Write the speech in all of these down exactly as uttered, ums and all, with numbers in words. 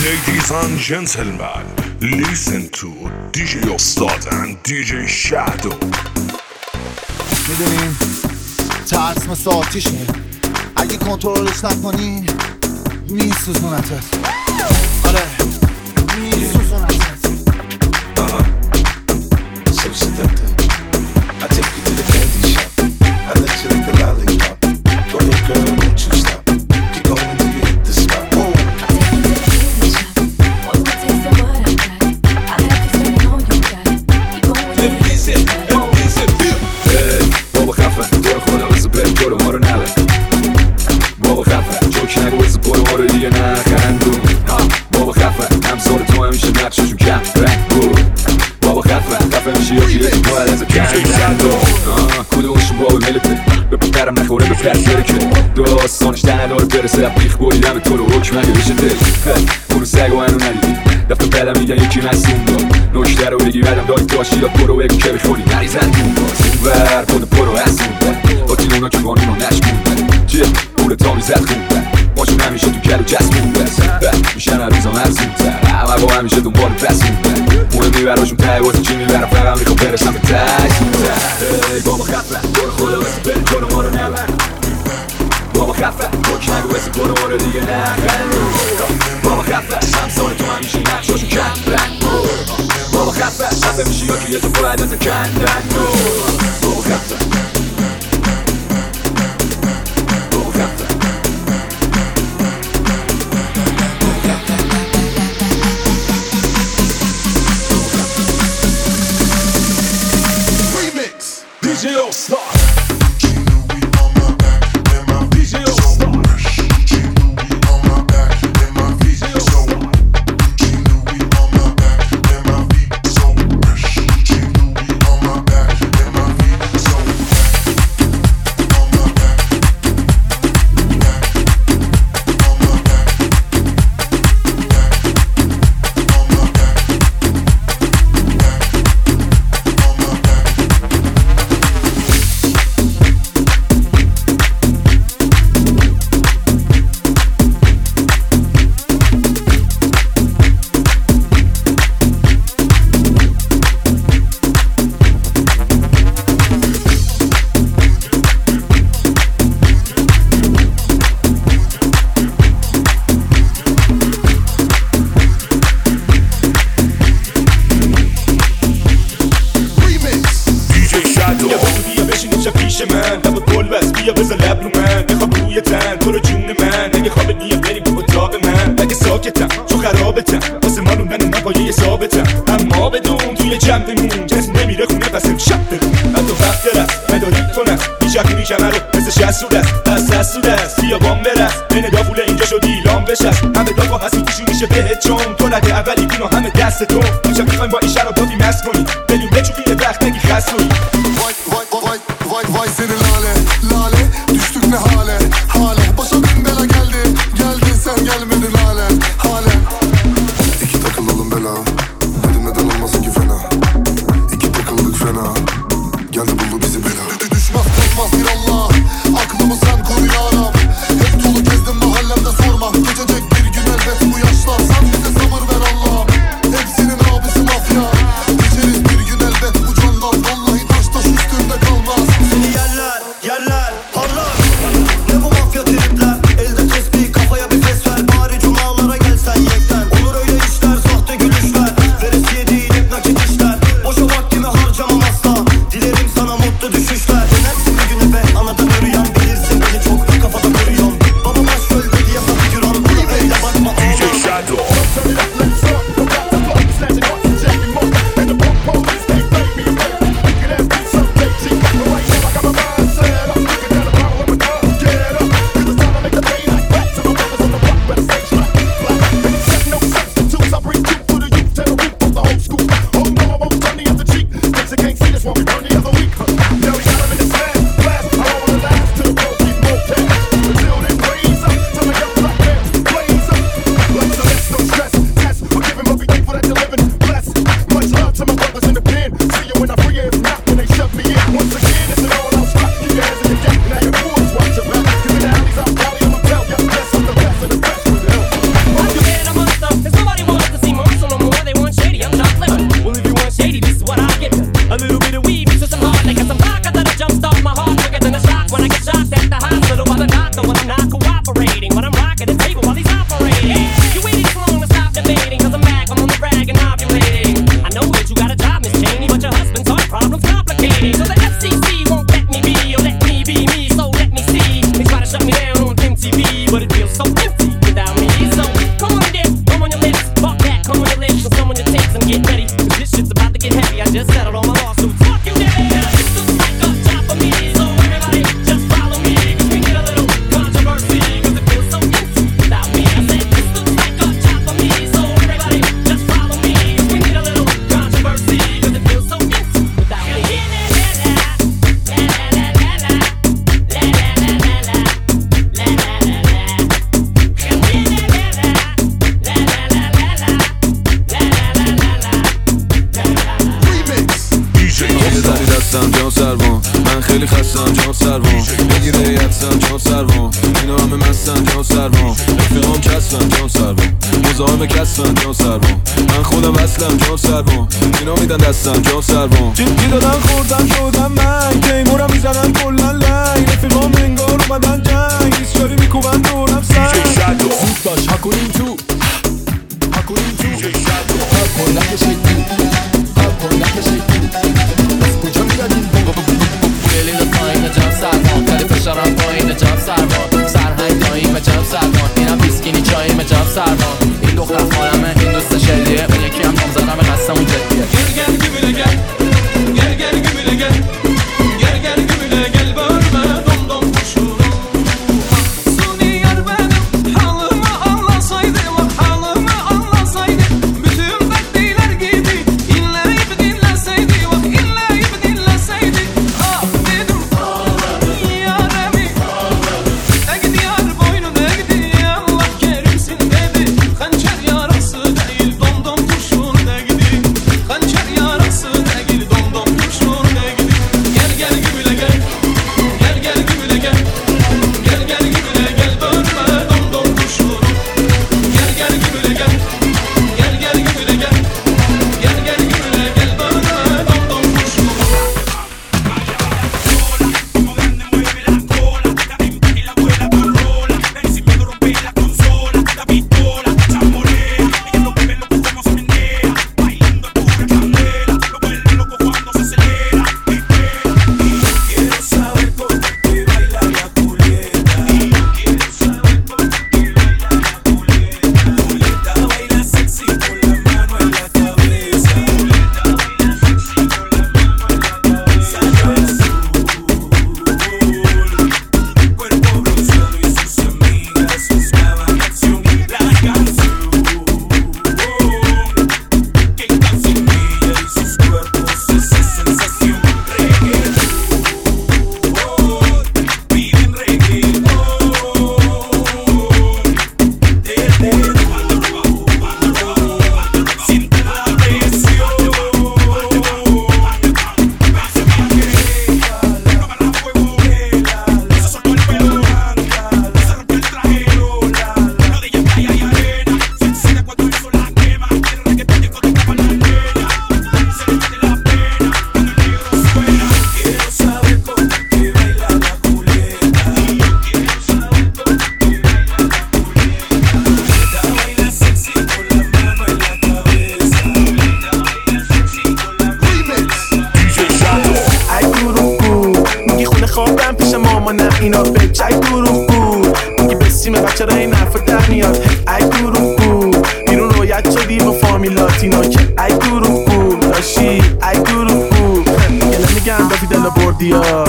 Ladies and gentlemen, listen to دی جی Ustad and دی جی Shadow. میدونیم ترس مثل آتیشه، اگه کنترلش نکنی میسوزونتت. آره میسوزونتت. So seductive. I take you to the candy shop. I let you lick the lollipop. Go ahead, girl, don't you stop. Keep going till you hit the spot. Oh. بابا خفه تو رو خدا واسه بریم تو رو ما رو نبر. بابا خفه جوک نگو واسه برو ما رو دیگه نخندون. بابا خفه همسال تو همیشه نقششون کم رنگ بود. بابا خفه خفه میشه یا که یکی باید از کندون. کدومشون بابا ملته به پدرم نخوره به پرسره که داستانش نداره برسه بیخ بریدم تو رو حکم اگه بشه دل. برو سگ و هنو ندیدی دفت بدم میگن یکی مصوم داد نوشته رو بگی بدم داری داشتی یا برو بگو که بخوری نریزن دون باز اون ور بود برو از اون بر با تین اونا که قانون رو نشموندن چه بوره تا میزد خوندن باشون همیشه تو کل و جسمون بس میشن هر روزا مرزونتر همه با همیشه دنبال بسوندن مهمی براشون ته واسه چی میبرم فقط میخوام برسم به ته سونتر بابا خفه برو خدا واسه بریم جلو ما رو نبر بابا خفه بک نگو واسه برو ما رو دیگه نخندون بابا خفه همسال تو همیشه نقشاشو کن رنگ بود بابا خفه خفه میشی یا که یه تو باید از کندن بابا خفه بابا خفه Remix دی جی Ustad. من دب گل بس بیا بزن لب رو من بخواب روی تن تو رو جون من اگه خواب بیا بریم تو اتاق من اگه ساکتم تو خرابتم واسه ما روندن من پایه ثابتم اما بدون توی جمع بمون جسم نمیره خونه پس امشب بمون من تو وقت رست مداری تو نست بیشک میکمه رو مثل شست سود است از دست سود است بیا بام برست بین دافوله اینجا شدی لام بشست همه دافا هستی توشی میشه بهت چون تو نده اولی کنو همه دست تو میشه میخوایم با این شراباتی مست کنی بلیون بچوکی وقت نگی خستوی Vay seni lale, lale, düştük ne hale, hale. Başa bin bela geldi, geldin sen gelmedin hale, hale. İki takılalım bela, dedim neden olmasın ki fena. İki takıldık fena, geldi buldu bizi bela. Düşmez korkmaz bir Allah, aklımı sen koru yaram. Hep dolu gezdim mahallemde sorma, geçecek bir gün elbet bu yaşlar. Sen bize sabır ver Allah'ım, hepsinin abisi mafya. Geçeriz bir gün elbet bu candan, vallahi taştan. خیلی خستم جان سروان بگیره یدسم جان سروان اینا همه مستن جان سروان رفیقام کسفن جان سروان مزاحم کسفن جان سروان من خودم اصلم جان سروان اینا میدن دستم جان سروان جدی دادن خوردم شدم من تیمورم میزنن کلن لنگ رفیقام انگار اومدن جنگ ایسکاری میکوبن دورم سنگ زود باش ها کنیم تو ها کنیم تو ها کن نکشید تو ها کن نکشید تو از کجا میادیم گلی رو پایین جام سروان خیلی فشارم پایین جام سروان سرهنگ داییم جام سروان اینم بیسکینی چاییم جام سروان این دختر خالمه این دوست شلیه اون یکی هم نامزدم قصه اون جدیه گل گل گل گل گل گل گل گل گل گل گل گل بارما dom dom kuşurum Suni yar benim halımı anlasaydı bak halımı anlasaydı bütün dertliler gibi inleyip dinleseydi bak inleyip dinleseydi ah benim yaremi Egdi yar boynu egdi Allah kerimsin dedi hançer yarası değil dom dom kurşun egdi hançer yarası değil dom dom kurşun egdi gel gel gübüle gel gel gel gübüle gel gel gel gübüle gel bölme dom dom kurşun gel gel gübüle gel gel gel gübüle gel gel gel gübüle gel bölme dom dom kurşun اینا بچه ای دروغ بود میگی بسیم بچه را این حرف در میاد ای دروغ بود بیرون رویت شدی با فامیلات اینا که ای دروغ بود داشتی ای دروغ بود یه نمیگم رفی دل بردی ها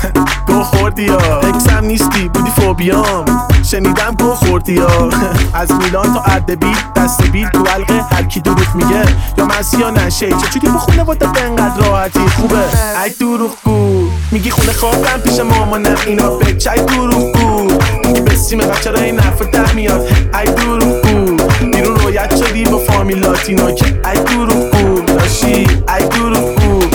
گو خوردی ها اکسم نیستی بودی فوبیام شنیدم گو خوردی ها از میلان تا اردبیل دست بیل تو حلقه هر کی دروغ میگه یا مسی یا نشه چجوری با خونه وادت انقدر راحتی خوبه ای دروغ بود میگی خونه خوابم پیش مامانم اینا بچه ای دروغ بود میگی بسیم بچه را این حرف در میاد ای دروغ بود بیرون رویت شدی با فامیلات اینا که ای دروغ بود داشتی ای دروغ بود